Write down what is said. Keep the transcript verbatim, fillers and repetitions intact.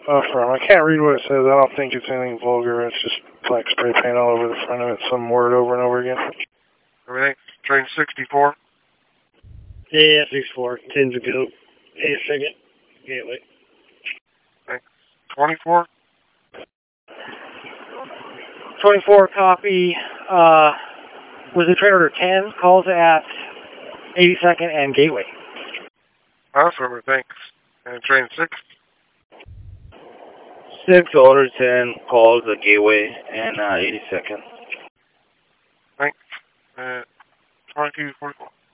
uh, from. I can't read what it says. I don't think it's anything vulgar. It's just black spray paint all over the front of it, some word over and over again. Everything. Train sixty-four. Yeah, sixty-four. Tens of go. Eight second. Gateway. Thanks. twenty-four. twenty-four, copy. Uh, was it train order ten? Calls at eighty-second and Gateway. Awesome, thanks. And train six. six, order ten, calls at Gateway and uh, eighty-second. Thanks. Uh, twenty-two forty-four.